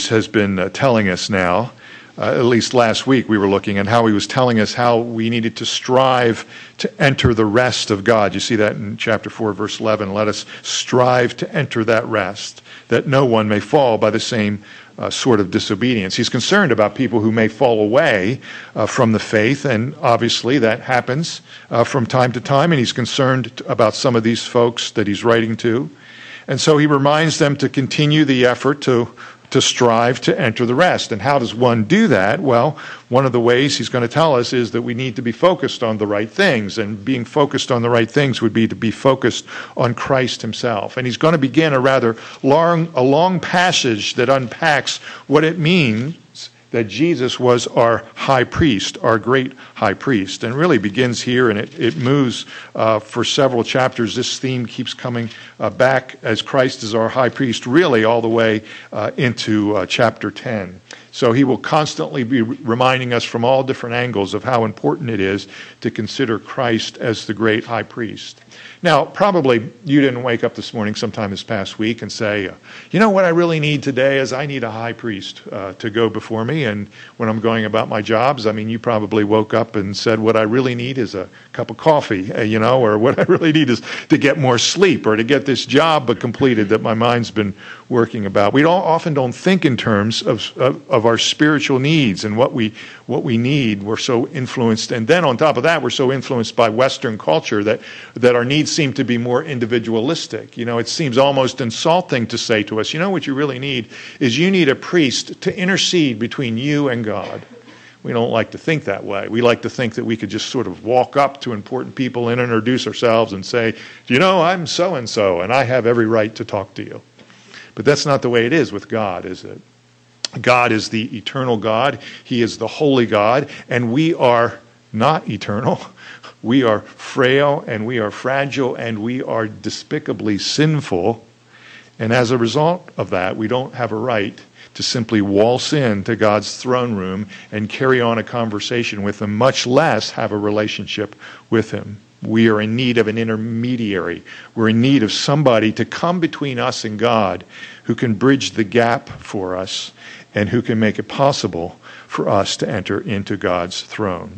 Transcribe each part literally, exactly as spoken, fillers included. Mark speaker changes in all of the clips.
Speaker 1: Hebrews has been uh, telling us now, uh, at least last week we were looking at how he was telling us how we needed to strive to enter the rest of God. You see that in chapter four, verse eleven. Let us strive to enter that rest, that no one may fall by the same uh, sort of disobedience. He's concerned about people who may fall away uh, from the faith, and obviously that happens uh, from time to time, and he's concerned about some of these folks that he's writing to. And so he reminds them to continue the effort to to strive to enter the rest. And how does one do that? Well, one of the ways he's going to tell us is that we need to be focused on the right things. And being focused on the right things would be to be focused on Christ himself. And he's going to begin a rather long, a long passage that unpacks what it means that Jesus was our high priest, our great high priest, and really begins here, and it, it moves uh, for several chapters. This theme keeps coming uh, back as Christ is our high priest, really all the way uh, into uh, chapter ten. So he will constantly be reminding us from all different angles of how important it is to consider Christ as the great high priest. Now, probably you didn't wake up this morning sometime this past week and say, you know what I really need today is I need a high priest uh, to go before me. And when I'm going about my jobs, I mean, you probably woke up and said, what I really need is a cup of coffee, uh, you know, or what I really need is to get more sleep or to get this job completed that my mind's been working about. We don't, often don't think in terms of, of, of our spiritual needs and what we what we need. We're so influenced, and then on top of that, we're so influenced by Western culture that that our needs seem to be more individualistic. You know, it seems almost insulting to say to us, you know what you really need is you need a priest to intercede between you and God. We don't like to think that way. We like to think that we could just sort of walk up to important people and introduce ourselves and say, you know, I'm so-and-so, and I have every right to talk to you. But that's not the way it is with God, is it? God is the eternal God. He is the holy God, and we are not eternal. We are frail, and we are fragile, and we are despicably sinful. And as a result of that, we don't have a right to simply waltz into God's throne room and carry on a conversation with him, much less have a relationship with him. We are in need of an intermediary. We're in need of somebody to come between us and God who can bridge the gap for us and who can make it possible for us to enter into God's throne.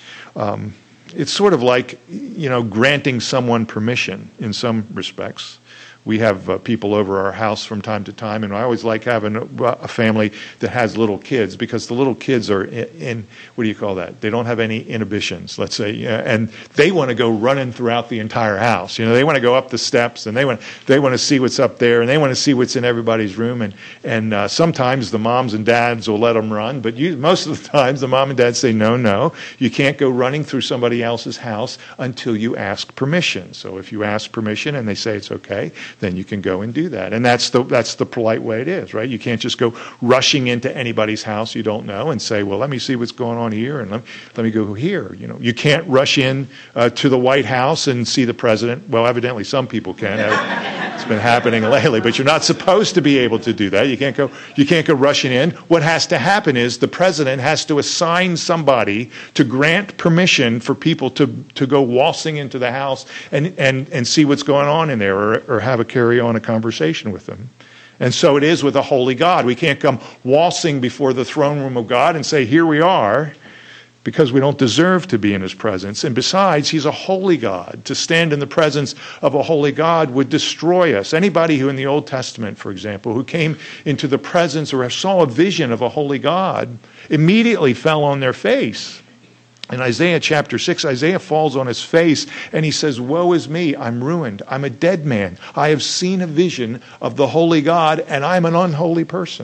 Speaker 1: Um, it's sort of like, you know, granting someone permission in some respects. We have uh, people over our house from time to time, and I always like having a, a family that has little kids, because the little kids are in, in, what do you call that? They don't have any inhibitions, let's say, uh, and they want to go running throughout the entire house. You know, they want to go up the steps, and they want they want to see what's up there, and they want to see what's in everybody's room, and and uh, sometimes the moms and dads will let them run, but you, most of the times the mom and dad say, no, no, you can't go running through somebody else's house until you ask permission. So if you ask permission and they say it's okay, then you can go and do that. And that's the that's the polite way it is, right? You can't just go rushing into anybody's house you don't know and say, well, let me see what's going on here, and let, let me go here. You know, you can't rush in uh, to the White House and see the president. Well, evidently some people can. It's been happening lately, but you're not supposed to be able to do that. You can't go you can't go rushing in. What has to happen is the president has to assign somebody to grant permission for people to to go waltzing into the house and and, and see what's going on in there, or, or have a carry on a conversation with them. And so it is with a holy God. We can't come waltzing before the throne room of God and say, here we are, because we don't deserve to be in his presence. And besides, he's a holy God. To stand in the presence of a holy God would destroy us. Anybody who in the Old Testament, for example, who came into the presence or saw a vision of a holy God, immediately fell on their face. In Isaiah chapter six, Isaiah falls on his face and he says, woe is me, I'm ruined. I'm a dead man. I have seen a vision of the holy God, and I'm an unholy person.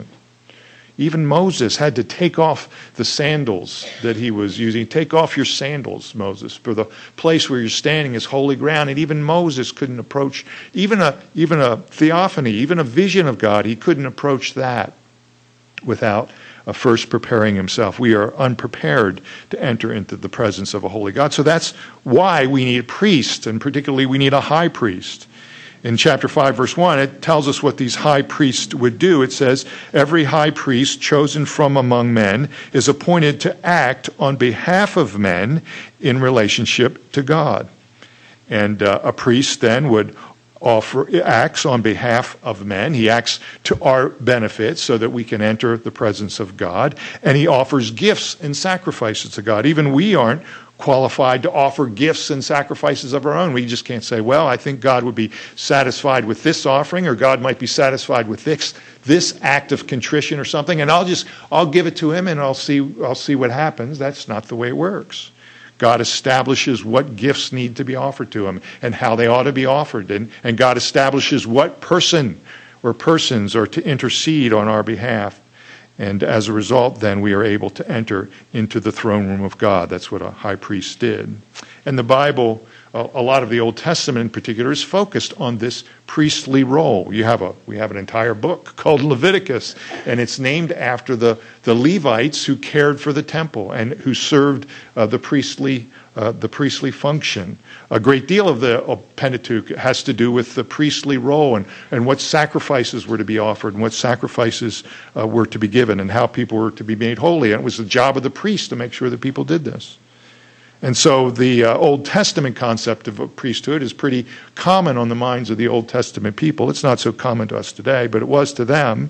Speaker 1: Even Moses had to take off the sandals that he was using. Take off your sandals, Moses, for the place where you're standing is holy ground. And even Moses couldn't approach, even a, even a theophany, even a vision of God, he couldn't approach that without Uh, first preparing himself. We are unprepared to enter into the presence of a holy God. So that's why we need a priest, and particularly we need a high priest. In chapter five, verse one, it tells us what these high priests would do. It says, every high priest chosen from among men is appointed to act on behalf of men in relationship to God. And uh, a priest then would offer, acts on behalf of men. He acts to our benefit so that we can enter the presence of God. And he offers gifts and sacrifices to God. Even we aren't qualified to offer gifts and sacrifices of our own. We just can't say, well, I think God would be satisfied with this offering, or God might be satisfied with this this act of contrition or something, and I'll just I'll give it to him and I'll see I'll see what happens. That's not the way it works. God establishes what gifts need to be offered to him and how they ought to be offered, and, and God establishes what person or persons are to intercede on our behalf. And as a result, then, we are able to enter into the throne room of God. That's what a high priest did. And the Bible, a lot of the Old Testament in particular, is focused on this priestly role. You have a we have an entire book called Leviticus, and it's named after the, the Levites who cared for the temple and who served uh, the priestly uh, the priestly function. A great deal of the of Pentateuch has to do with the priestly role and, and what sacrifices were to be offered and what sacrifices uh, were to be given and how people were to be made holy. And it was the job of the priest to make sure that people did this. And so the uh, Old Testament concept of a priesthood is pretty common on the minds of the Old Testament people. It's not so common to us today, but it was to them.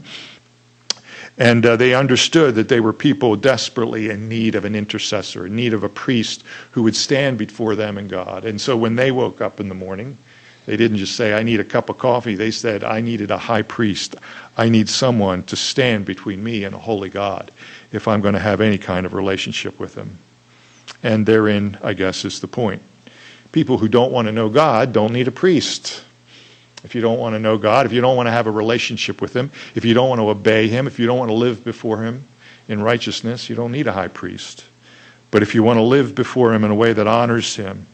Speaker 1: And uh, they understood that they were people desperately in need of an intercessor, in need of a priest who would stand before them and God. And so when they woke up in the morning, they didn't just say, I need a cup of coffee. They said, I needed a high priest. I need someone to stand between me and a holy God if I'm going to have any kind of relationship with him. And therein, I guess, is the point. People who don't want to know God don't need a priest. If you don't want to know God, if you don't want to have a relationship with him, if you don't want to obey him, if you don't want to live before him in righteousness, you don't need a high priest. But if you want to live before him in a way that honors him,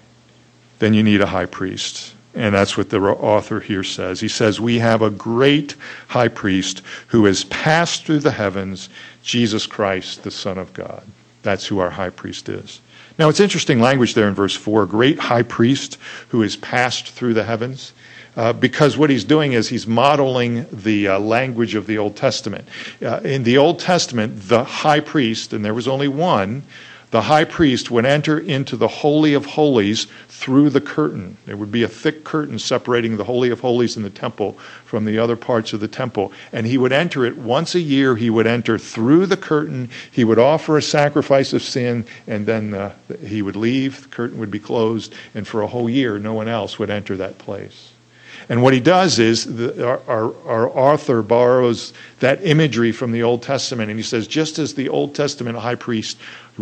Speaker 1: then you need a high priest. And that's what the author here says. He says, we have a great high priest who has passed through the heavens, Jesus Christ, the Son of God. That's who our high priest is. Now, it's interesting language there in verse four, great high priest who has passed through the heavens, uh, because what he's doing is he's modeling the uh, language of the Old Testament. Uh, in the Old Testament, the high priest, and there was only one, the high priest would enter into the Holy of Holies through the curtain. There would be a thick curtain separating the Holy of Holies in the temple from the other parts of the temple. And he would enter it once a year. He would enter through the curtain. He would offer a sacrifice of sin, and then uh, he would leave. The curtain would be closed, and for a whole year, no one else would enter that place. And what he does is, the, our, our, our author borrows that imagery from the Old Testament, and he says, just as the Old Testament high priest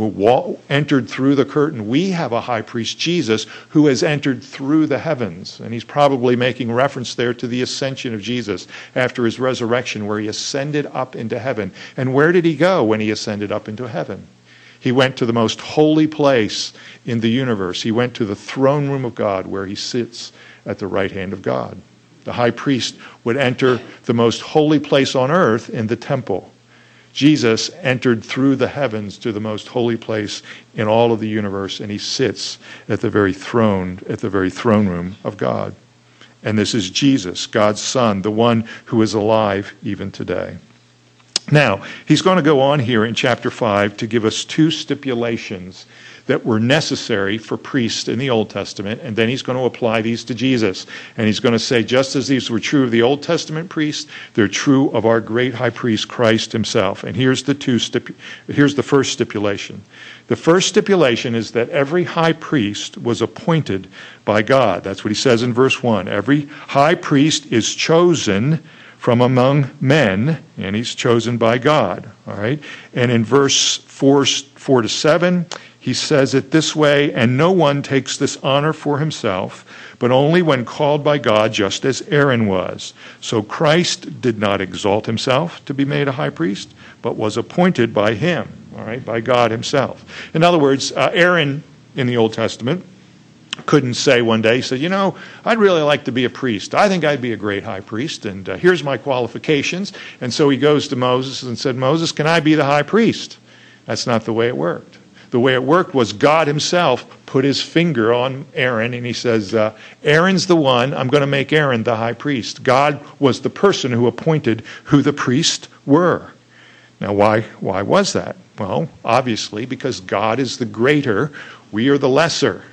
Speaker 1: who entered through the curtain, we have a high priest, Jesus, who has entered through the heavens. And he's probably making reference there to the ascension of Jesus after his resurrection, where he ascended up into heaven. And where did he go when he ascended up into heaven? He went to the most holy place in the universe. He went to the throne room of God, where he sits at the right hand of God. The high priest would enter the most holy place on earth in the temple. Jesus entered through the heavens to the most holy place in all of the universe, and he sits at the very throne, at the very throne room of God. And this is Jesus, God's Son, the one who is alive even today. Now, he's going to go on here in chapter five to give us two stipulations that were necessary for priests in the Old Testament, and then he's going to apply these to Jesus. And he's going to say, just as these were true of the Old Testament priests, they're true of our great high priest, Christ himself. And here's the two stipu- here's the first stipulation. The first stipulation is that every high priest was appointed by God. That's what he says in verse one. Every high priest is chosen from among men, and he's chosen by God. All right? And in verse four, four to seven, he says it this way, and no one takes this honor for himself, but only when called by God, just as Aaron was. So Christ did not exalt himself to be made a high priest, but was appointed by him, all right, by God himself. In other words, uh, Aaron in the Old Testament couldn't say one day, he said, you know, I'd really like to be a priest. I think I'd be a great high priest, and uh, here's my qualifications. And so he goes to Moses and said, Moses, can I be the high priest? That's not the way it worked. The way it worked was God himself put his finger on Aaron, and he says, uh, Aaron's the one, I'm going to make Aaron the high priest. God was the person who appointed who the priests were. Now, why, why was that? Well, obviously, because God is the greater, we are the lesser.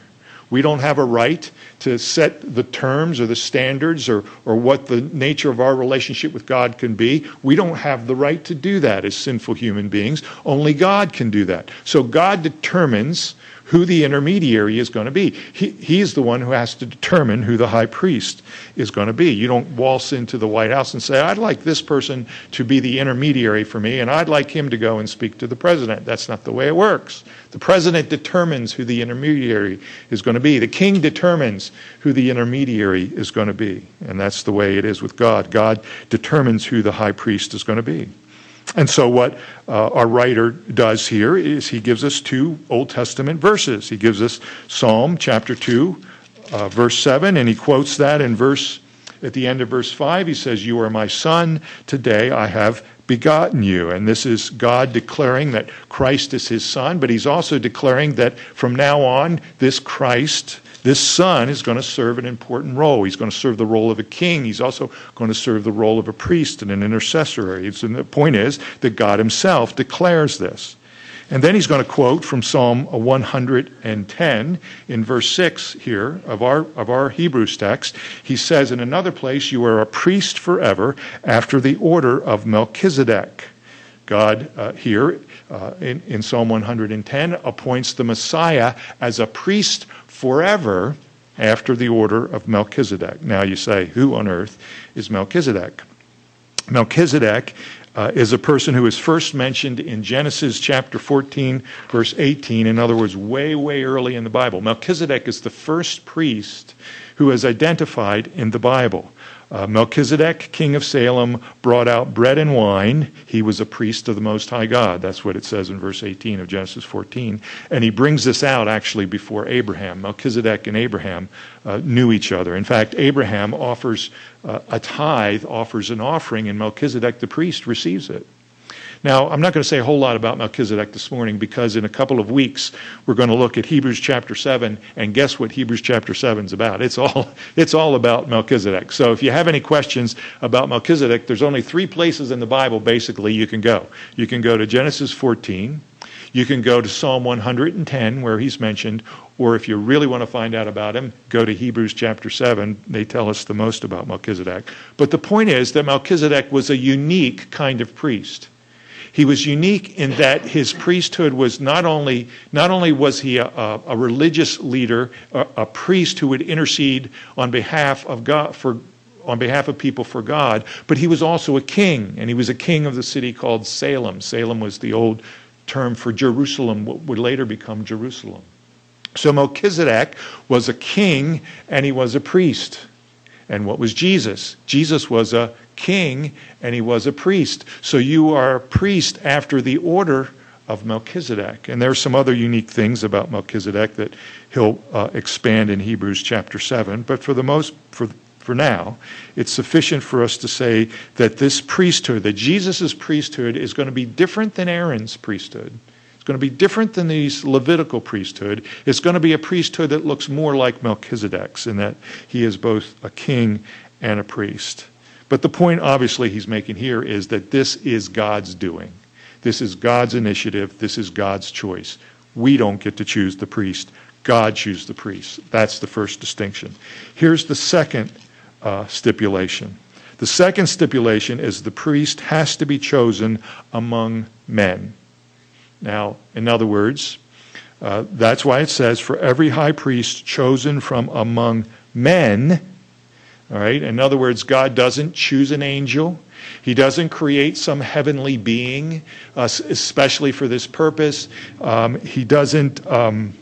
Speaker 1: We don't have a right to set the terms or the standards or, or what the nature of our relationship with God can be. We don't have the right to do that as sinful human beings. Only God can do that. So God determines who the intermediary is going to be. He, he's the one who has to determine who the high priest is going to be. You don't waltz into the White House and say, I'd like this person to be the intermediary for me, and I'd like him to go and speak to the president. That's not the way it works. The president determines who the intermediary is going to be. The king determines who the intermediary is going to be. And that's the way it is with God. God determines who the high priest is going to be. And so what uh, our writer does here is he gives us two Old Testament verses. He gives us Psalm chapter two, uh, verse seven, and he quotes that in verse, at the end of verse five. He says, "You are my son, today I have begotten you." And this is God declaring that Christ is his son, but he's also declaring that from now on, this Christ, this son, is going to serve an important role. He's going to serve the role of a king. He's also going to serve the role of a priest and an intercessor. And the point is that God himself declares this. And then he's going to quote from Psalm one hundred ten in verse six here of our, of our Hebrews text. He says in another place, "You are a priest forever after the order of Melchizedek." God uh, here uh, in, in Psalm one hundred ten appoints the Messiah as a priest forever after the order of Melchizedek. Now you say, who on earth is Melchizedek? Melchizedek uh, is a person who is first mentioned in Genesis chapter fourteen, verse eighteen. In other words, way, way early in the Bible. Melchizedek is the first priest who is identified in the Bible. Uh, Melchizedek, king of Salem, brought out bread and wine. He was a priest of the Most High God. That's what it says in verse eighteen of Genesis fourteen. And he brings this out actually before Abraham. Melchizedek and Abraham uh, knew each other. In fact, Abraham offers uh, a tithe, offers an offering, and Melchizedek the priest receives it. Now, I'm not going to say a whole lot about Melchizedek this morning because in a couple of weeks we're going to look at Hebrews chapter seven, and guess what Hebrews chapter seven is about? It's all it's all about Melchizedek. So if you have any questions about Melchizedek, there's only three places in the Bible basically you can go. You can go to Genesis fourteen, you can go to Psalm one hundred ten where he's mentioned, or if you really want to find out about him, go to Hebrews chapter seven. They tell us the most about Melchizedek. But the point is that Melchizedek was a unique kind of priest. He was unique in that his priesthood was not only not only was he a, a, a religious leader, a, a priest who would intercede on behalf of God for on behalf of people for God, but he was also a king, and he was a king of the city called Salem. Salem was the old term for Jerusalem, what would later become Jerusalem. So Melchizedek was a king and he was a priest. And what was Jesus? Jesus was a king and he was a priest. So you are a priest after the order of Melchizedek. And there are some other unique things about Melchizedek that he'll uh, expand in Hebrews chapter seven. But for the most, for for now, it's sufficient for us to say that this priesthood, that Jesus' priesthood, is going to be different than Aaron's priesthood. It's going to be different than the Levitical priesthood. It's going to be a priesthood that looks more like Melchizedek's in that he is both a king and a priest. But the point, obviously, he's making here is that this is God's doing. This is God's initiative. This is God's choice. We don't get to choose the priest. God chooses the priest. That's the first distinction. Here's the second uh, stipulation. The second stipulation is the priest has to be chosen among men. Now, in other words, uh, that's why it says, for every high priest chosen from among men. All right. In other words, God doesn't choose an angel. He doesn't create some heavenly being, uh, especially for this purpose. Um, he doesn't um,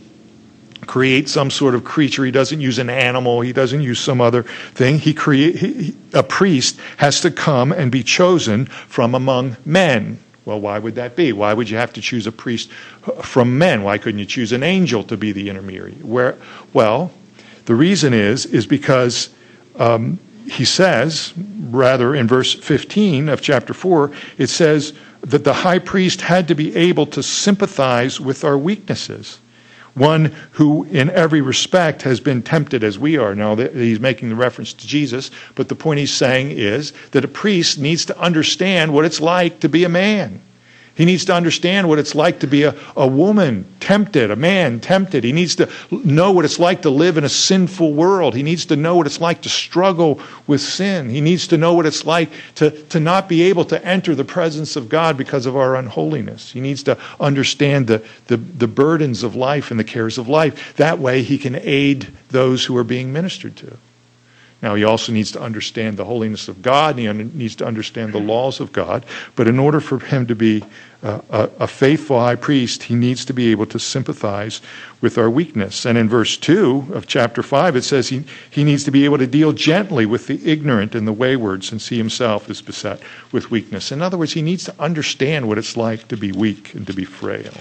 Speaker 1: create some sort of creature. He doesn't use an animal. He doesn't use some other thing. He create he, a priest has to come and be chosen from among men. Well, why would that be? Why would you have to choose a priest from men? Why couldn't you choose an angel to be the intermediary? Where, well, the reason is, is because um, he says, rather in verse fifteen of chapter four, it says that the high priest had to be able to sympathize with our weaknesses. One who in every respect has been tempted as we are. Now, he's making the reference to Jesus, but the point he's saying is that a priest needs to understand what it's like to be a man. He needs to understand what it's like to be a, a woman tempted, a man tempted. He needs to know what it's like to live in a sinful world. He needs to know what it's like to struggle with sin. He needs to know what it's like to, to not be able to enter the presence of God because of our unholiness. He needs to understand the, the, the burdens of life and the cares of life. That way he can aid those who are being ministered to. Now, he also needs to understand the holiness of God, and he un- needs to understand the laws of God. But in order for him to be uh, a, a faithful high priest, he needs to be able to sympathize with our weakness. And in verse two of chapter five, it says he, he needs to be able to deal gently with the ignorant and the wayward, since he himself is beset with weakness. In other words, he needs to understand what it's like to be weak and to be frail.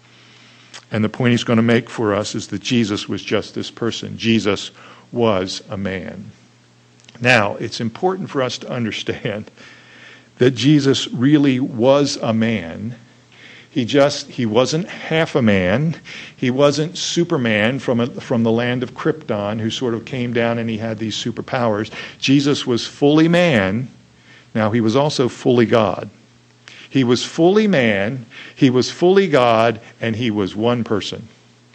Speaker 1: And the point he's going to make for us is that Jesus was just this person. Jesus was a man. Now, it's important for us to understand that Jesus really was a man. He just, he wasn't half a man. He wasn't Superman from a, from the land of Krypton who sort of came down and he had these superpowers. Jesus was fully man. Now, he was also fully God. He was fully man, he was fully God, and he was one person.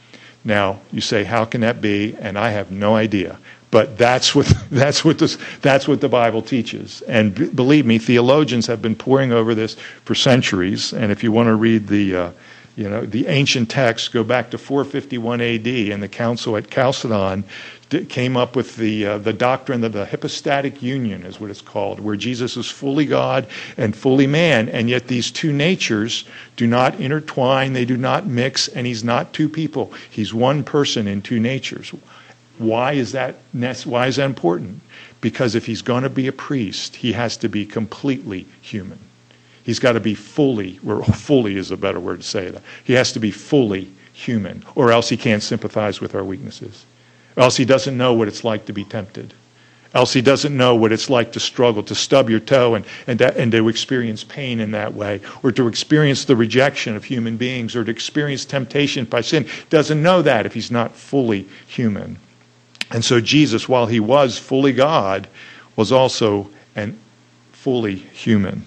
Speaker 1: Now, you say, how can that be? And I have no idea. But that's what that's what this that's what the Bible teaches. And b- believe me, theologians have been poring over this for centuries. And if you want to read the uh, you know the ancient texts, go back to four fifty-one A D, and the council at Chalcedon d- came up with the uh, the doctrine of the hypostatic union, is what it's called, where Jesus is fully God and fully man, and yet these two natures do not intertwine, they do not mix, and he's not two people. He's one person in two natures. Why is that why is that important? Because if he's going to be a priest, he has to be completely human. He's got to be fully, or fully is a better word to say that. He has to be fully human, or else he can't sympathize with our weaknesses. Or else he doesn't know what it's like to be tempted. Else he doesn't know what it's like to struggle, to stub your toe and, and, to, and to experience pain in that way, or to experience the rejection of human beings, or to experience temptation by sin. Doesn't know that if he's not fully human. And so Jesus, while he was fully God, was also an fully human.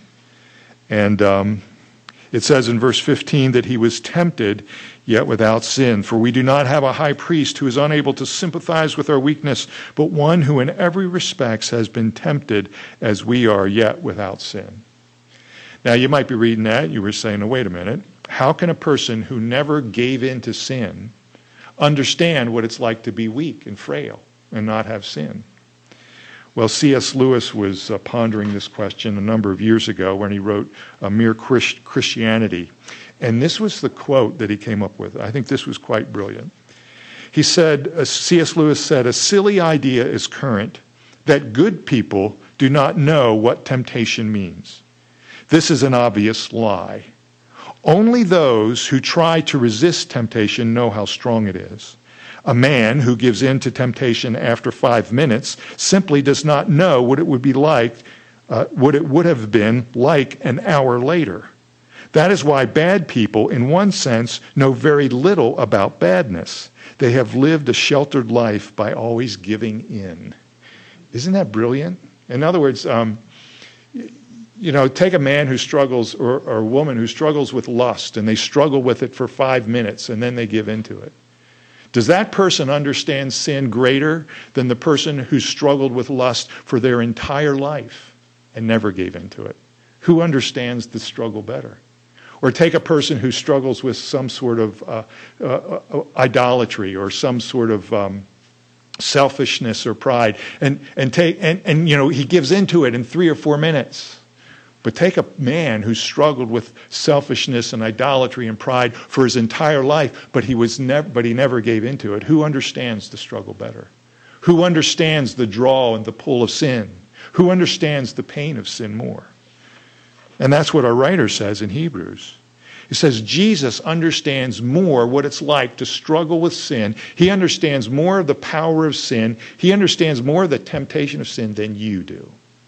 Speaker 1: And um, it says in verse fifteen that he was tempted, yet without sin. For we do not have a high priest who is unable to sympathize with our weakness, but one who in every respect has been tempted as we are, yet without sin. Now you might be reading that, you were saying, no, wait a minute. How can a person who never gave in to sin understand what it's like to be weak and frail and not have sin? Well, C S Lewis was uh, pondering this question a number of years ago when he wrote A Mere Christ- Christianity. And this was the quote that he came up with. I think this was quite brilliant. He said, uh, C S Lewis said, "A silly idea is current that good people do not know what temptation means. This is an obvious lie. Only those who try to resist temptation know how strong it is. A man who gives in to temptation after five minutes simply does not know what it would be like, uh, what it would have been like an hour later. That is why bad people, in one sense, know very little about badness. They have lived a sheltered life by always giving in." Isn't that brilliant? In other words, um, you know, take a man who struggles, or, or a woman who struggles with lust, and they struggle with it for five minutes, and then they give into it. Does that person understand sin greater than the person who struggled with lust for their entire life and never gave into it? Who understands the struggle better? Or take a person who struggles with some sort of uh, uh, uh, idolatry or some sort of um, selfishness or pride, and and take and, and you know he gives into it in three or four minutes. But take a man who struggled with selfishness and idolatry and pride for his entire life, but he was never, but he never gave into it. Who understands the struggle better? Who understands the draw and the pull of sin? Who understands the pain of sin more? And that's what our writer says in Hebrews. He says Jesus understands more what it's like to struggle with sin. He understands more of the power of sin. He understands more of the temptation of sin than you do.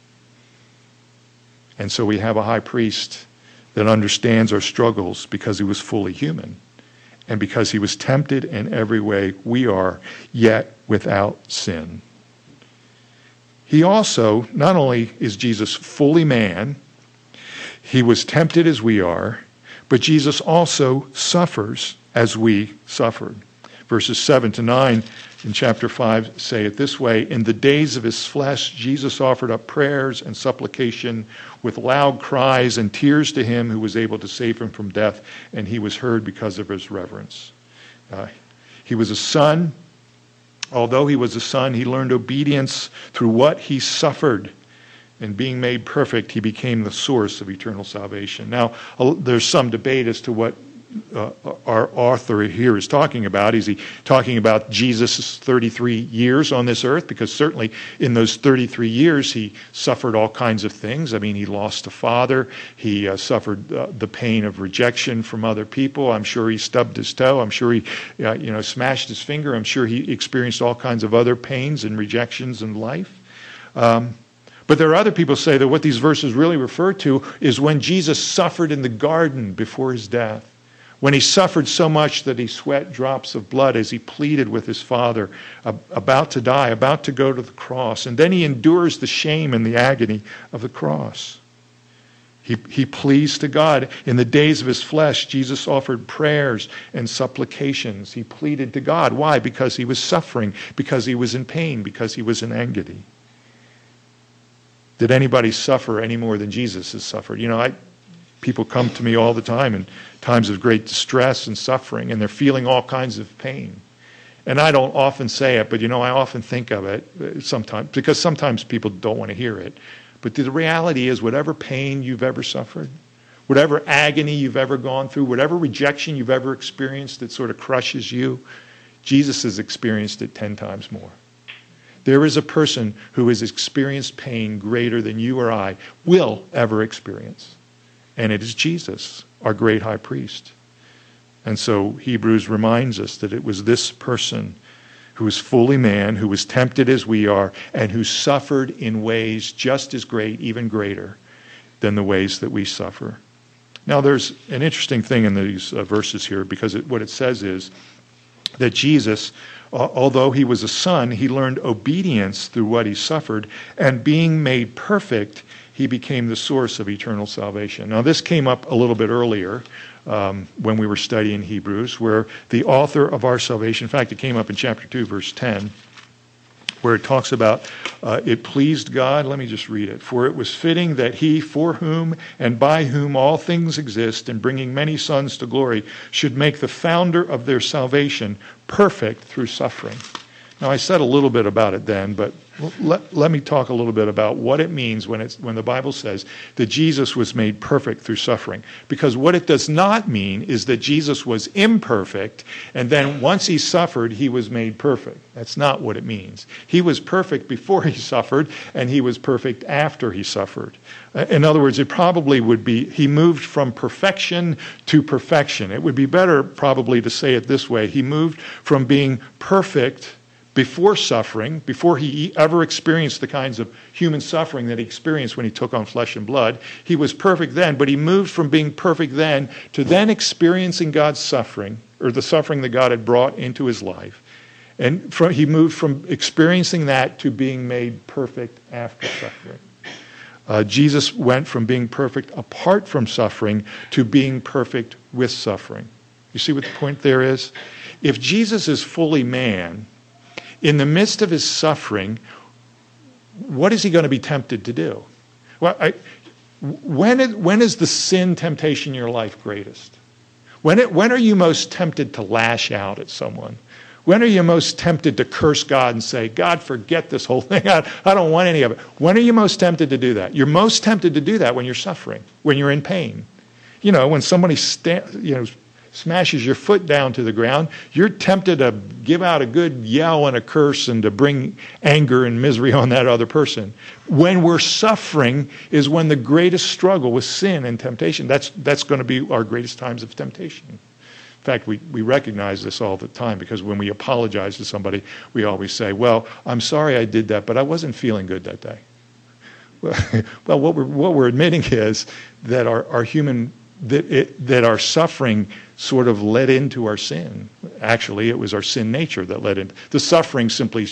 Speaker 1: And so we have a high priest that understands our struggles because he was fully human and because he was tempted in every way we are, yet without sin. He also, not only is Jesus fully man, he was tempted as we are, but Jesus also suffers as we suffered. Verses seven to nine in chapter five say it this way: in the days of his flesh, Jesus offered up prayers and supplication with loud cries and tears to him who was able to save him from death, and he was heard because of his reverence. Uh, he was a son. Although he was a son, he learned obedience through what he suffered. And being made perfect, he became the source of eternal salvation. Now, there's some debate as to what uh, our author here is talking about. Is he talking about Jesus' thirty-three years on this earth? Because certainly in those thirty-three years, he suffered all kinds of things. I mean, he lost a father. He uh, suffered uh, the pain of rejection from other people. I'm sure he stubbed his toe. I'm sure he uh, you know, smashed his finger. I'm sure he experienced all kinds of other pains and rejections in life. Um, But there are other people who say that what these verses really refer to is when Jesus suffered in the garden before his death, when he suffered so much that he sweat drops of blood as he pleaded with his Father, about to die, about to go to the cross. And then he endures the shame and the agony of the cross. He, he pleads to God. In the days of his flesh, Jesus offered prayers and supplications. He pleaded to God. Why? Because he was suffering, because he was in pain, because he was in agony. Did anybody suffer any more than Jesus has suffered? You know, I, people come to me all the time in times of great distress and suffering, and they're feeling all kinds of pain. And I don't often say it, but, you know, I often think of it sometimes, because sometimes people don't want to hear it. But the reality is, whatever pain you've ever suffered, whatever agony you've ever gone through, whatever rejection you've ever experienced that sort of crushes you, Jesus has experienced it ten times more. There is a person who has experienced pain greater than you or I will ever experience. And it is Jesus, our great high priest. And so Hebrews reminds us that it was this person who was fully man, who was tempted as we are, and who suffered in ways just as great, even greater, than the ways that we suffer. Now there's an interesting thing in these uh, verses here, because it, what it says is that Jesus, although he was a son, he learned obedience through what he suffered, and being made perfect, he became the source of eternal salvation. Now, this came up a little bit earlier um, when we were studying Hebrews, where the author of our salvation, in fact, it came up in chapter two, verse ten, where it talks about uh, it pleased God. Let me just read it. For it was fitting that he, for whom and by whom all things exist, and bringing many sons to glory, should make the founder of their salvation perfect through suffering. Now, I said a little bit about it then, but let, let me talk a little bit about what it means when it's when the Bible says that Jesus was made perfect through suffering. Because what it does not mean is that Jesus was imperfect, and then once he suffered, he was made perfect. That's not what it means. He was perfect before he suffered, and he was perfect after he suffered. In other words, it probably would be, he moved from perfection to perfection. It would be better probably to say it this way. He moved from being perfect before suffering, before he ever experienced the kinds of human suffering that he experienced when he took on flesh and blood. He was perfect then, but he moved from being perfect then to then experiencing God's suffering, or the suffering that God had brought into his life. And from, he moved from experiencing that to being made perfect after suffering. Uh, Jesus went from being perfect apart from suffering to being perfect with suffering. You see what the point there is? If Jesus is fully man, in the midst of his suffering, what is he going to be tempted to do? Well, I, when, it, when is the sin temptation in your life greatest? When, it, when are you most tempted to lash out at someone? When are you most tempted to curse God and say, God, forget this whole thing. I, I don't want any of it. When are you most tempted to do that? You're most tempted to do that when you're suffering, when you're in pain. You know, when somebody sta- you know, smashes your foot down to the ground, you're tempted to give out a good yell and a curse and to bring anger and misery on that other person. When we're suffering is when the greatest struggle with sin and temptation, that's that's going to be our greatest times of temptation. In fact, we, we recognize this all the time, because when we apologize to somebody, we always say, well, I'm sorry I did that, but I wasn't feeling good that day. Well, well what we're what we're admitting is that our, our human that it, that our suffering sort of led into our sin. Actually, it was our sin nature that led into the suffering. Simply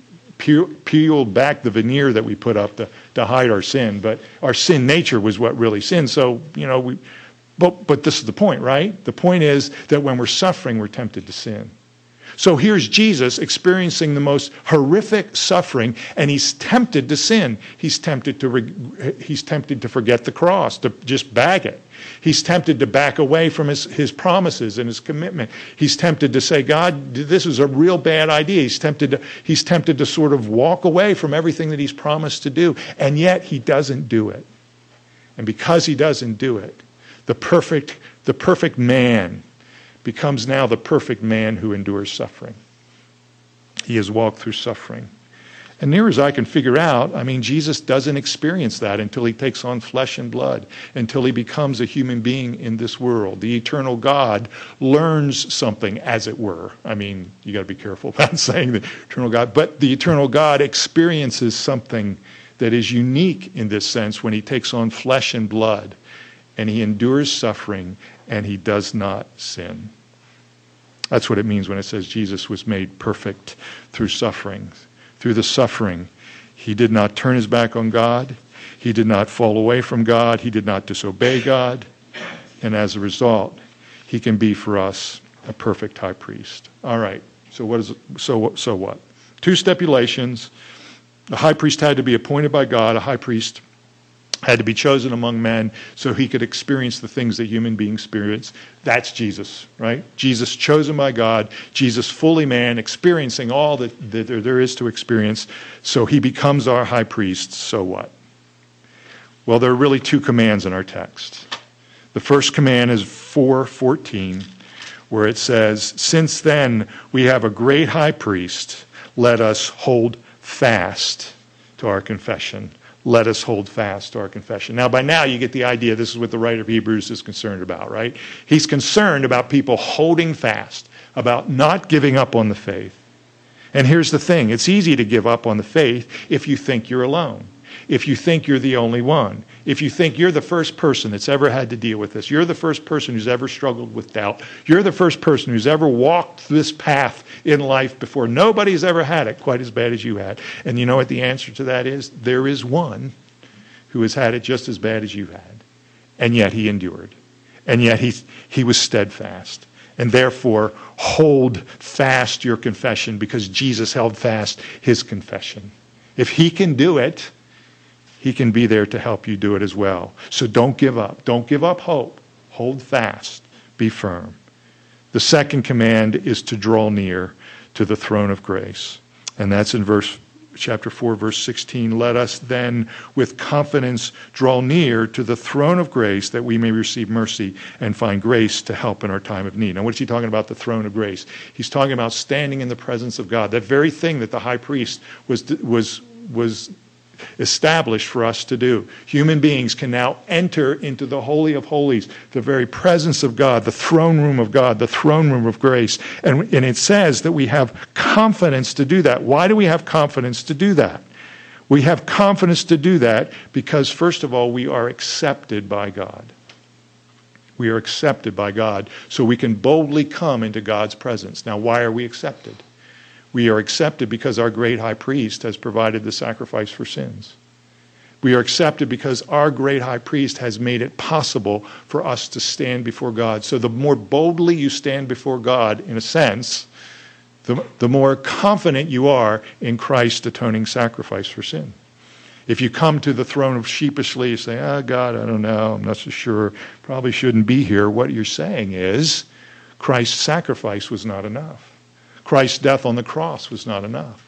Speaker 1: peeled back the veneer that we put up to, to hide our sin, but our sin nature was what really sinned. So, you know, we But, but this is the point, right? The point is that when we're suffering, we're tempted to sin. So here's Jesus experiencing the most horrific suffering, and he's tempted to sin. He's tempted to re- he's tempted to forget the cross, to just bag it. He's tempted to back away from his, his promises and his commitment. He's tempted to say, God, this is a real bad idea. He's tempted to, he's tempted to sort of walk away from everything that he's promised to do, and yet he doesn't do it. And because he doesn't do it, the perfect, the perfect man becomes now the perfect man who endures suffering. He has walked through suffering. And near as I can figure out, I mean, Jesus doesn't experience that until he takes on flesh and blood, until he becomes a human being in this world. The eternal God learns something, as it were. I mean, you got to be careful about saying the eternal God, but the eternal God experiences something that is unique in this sense when he takes on flesh and blood, and he endures suffering, and he does not sin. That's what it means when it says Jesus was made perfect through suffering. Through the suffering, he did not turn his back on God. He did not fall away from God. He did not disobey God. And as a result, he can be for us a perfect high priest. All right, so what is so so what? Two stipulations. The high priest had to be appointed by God. A high priest had to be chosen among men so he could experience the things that human beings experience. That's Jesus, right? Jesus chosen by God, Jesus fully man, experiencing all that, that there is to experience, so he becomes our high priest. So what? Well, there are really two commands in our text. The first command is four fourteen, where it says, "Since then we have a great high priest, let us hold fast to our confession." Let us hold fast to our confession. Now, by now, you get the idea this is what the writer of Hebrews is concerned about, right? He's concerned about people holding fast, about not giving up on the faith. And here's the thing. It's easy to give up on the faith if you think you're alone, if you think you're the only one, if you think you're the first person that's ever had to deal with this, you're the first person who's ever struggled with doubt, you're the first person who's ever walked this path in life before. Nobody's ever had it quite as bad as you had. And you know what the answer to that is? There is one who has had it just as bad as you had. And yet he endured. And yet he, he was steadfast. And therefore, hold fast your confession because Jesus held fast his confession. If he can do it, he can be there to help you do it as well. So don't give up. Don't give up hope. Hold fast. Be firm. The second command is to draw near to the throne of grace. And that's in verse chapter four, verse sixteen. Let us then with confidence draw near to the throne of grace that we may receive mercy and find grace to help in our time of need. Now, what is he talking about, the throne of grace? He's talking about standing in the presence of God. That very thing that the high priest was was was established for us to do. Human beings can now enter into the Holy of Holies, the very presence of God, the throne room of God, the throne room of grace. And, and it says that we have confidence to do that. Why do we have confidence to do that? We have confidence to do that because, first of all, we are accepted by God. We are accepted by God, so we can boldly come into God's presence. Now, why are we accepted? We are accepted because our great high priest has provided the sacrifice for sins. We are accepted because our great high priest has made it possible for us to stand before God. So the more boldly you stand before God, in a sense, the, the more confident you are in Christ's atoning sacrifice for sin. If you come to the throne of sheepishly, you say, oh, God, I don't know, I'm not so sure, probably shouldn't be here. What you're saying is Christ's sacrifice was not enough. Christ's death on the cross was not enough.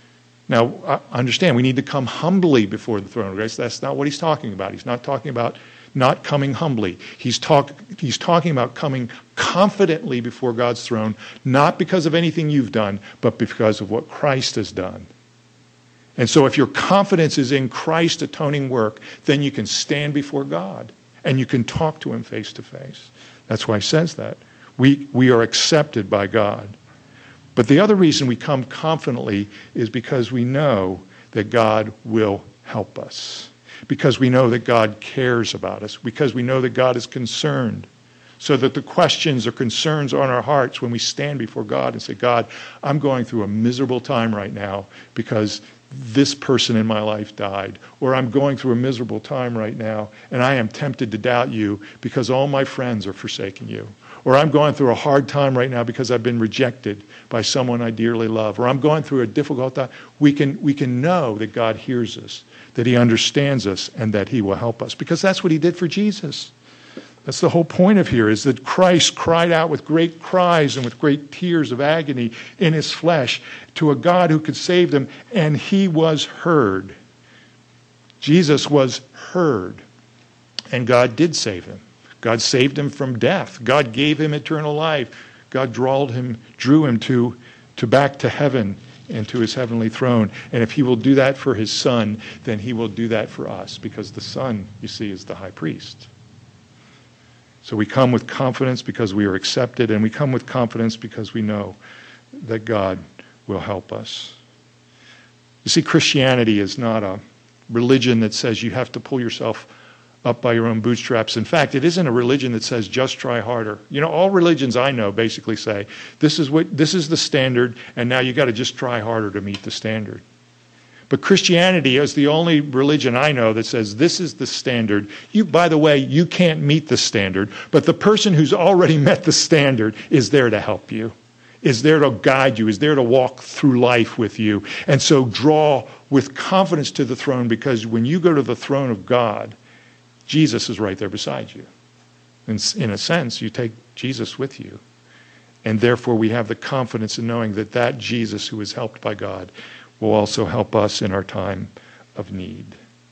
Speaker 1: Now, understand, we need to come humbly before the throne of grace. That's not what he's talking about. He's not talking about not coming humbly. He's, talk, he's talking about coming confidently before God's throne, not because of anything you've done, but because of what Christ has done. And so if your confidence is in Christ's atoning work, then you can stand before God and you can talk to him face to face. That's why he says that. We, we are accepted by God. But the other reason we come confidently is because we know that God will help us. Because we know that God cares about us. Because we know that God is concerned. So that the questions or concerns on our hearts when we stand before God and say, God, I'm going through a miserable time right now because this person in my life died, or I'm going through a miserable time right now, and I am tempted to doubt you because all my friends are forsaking you. Or I'm going through a hard time right now because I've been rejected by someone I dearly love. Or I'm going through a difficult time. We can, we can know that God hears us, that he understands us, and that he will help us. Because that's what he did for Jesus. That's the whole point of here, is that Christ cried out with great cries and with great tears of agony in his flesh to a God who could save them, and he was heard. Jesus was heard, and God did save him. God saved him from death. God gave him eternal life. God drawed him, drew him to, to back to heaven and to his heavenly throne. And if he will do that for his Son, then he will do that for us, because the Son, you see, is the high priest. So we come with confidence because we are accepted, and we come with confidence because we know that God will help us. You see, Christianity is not a religion that says you have to pull yourself up by your own bootstraps. In fact, it isn't a religion that says just try harder. You know, all religions I know basically say this is what this is the standard, and now you got to just try harder to meet the standard. But Christianity is the only religion I know that says this is the standard. You, by the way, you can't meet the standard, but the person who's already met the standard is there to help you, is there to guide you, is there to walk through life with you. And so draw with confidence to the throne, because when you go to the throne of God, Jesus is right there beside you. In, in a sense, you take Jesus with you. And therefore we have the confidence in knowing that that Jesus who is helped by God will also help us in our time of need.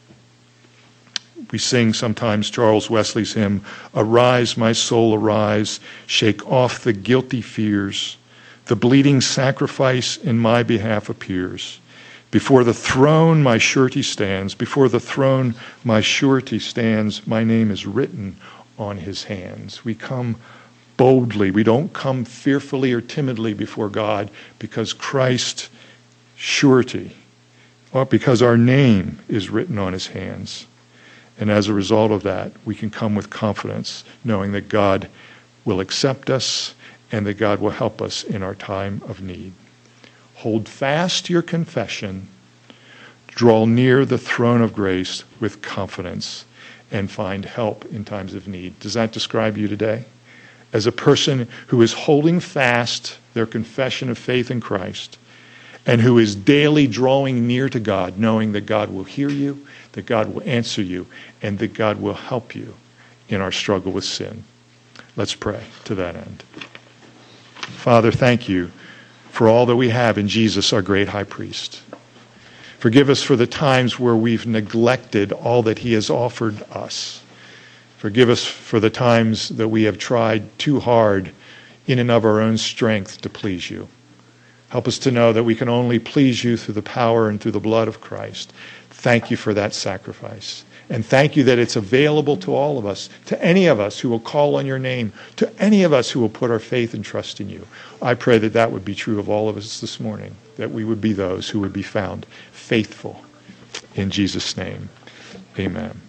Speaker 1: We sing sometimes Charles Wesley's hymn, "Arise, my soul, arise, shake off the guilty fears. The bleeding sacrifice in my behalf appears. Before the throne my surety stands, before the throne my surety stands, my name is written on his hands." We come boldly. We don't come fearfully or timidly before God, because Christ's surety, or because our name is written on his hands. And as a result of that, we can come with confidence, knowing that God will accept us and that God will help us in our time of need. Hold fast your confession, draw near the throne of grace with confidence, and find help in times of need. Does that describe you today? As a person who is holding fast their confession of faith in Christ, and who is daily drawing near to God, knowing that God will hear you, that God will answer you, and that God will help you in our struggle with sin. Let's pray to that end. Father, thank you for all that we have in Jesus, our great high priest. Forgive us for the times where we've neglected all that he has offered us. Forgive us for the times that we have tried too hard in and of our own strength to please you. Help us to know that we can only please you through the power and through the blood of Christ. Thank you for that sacrifice. And thank you that it's available to all of us, to any of us who will call on your name, to any of us who will put our faith and trust in you. I pray that that would be true of all of us this morning, that we would be those who would be found faithful. In Jesus' name, amen.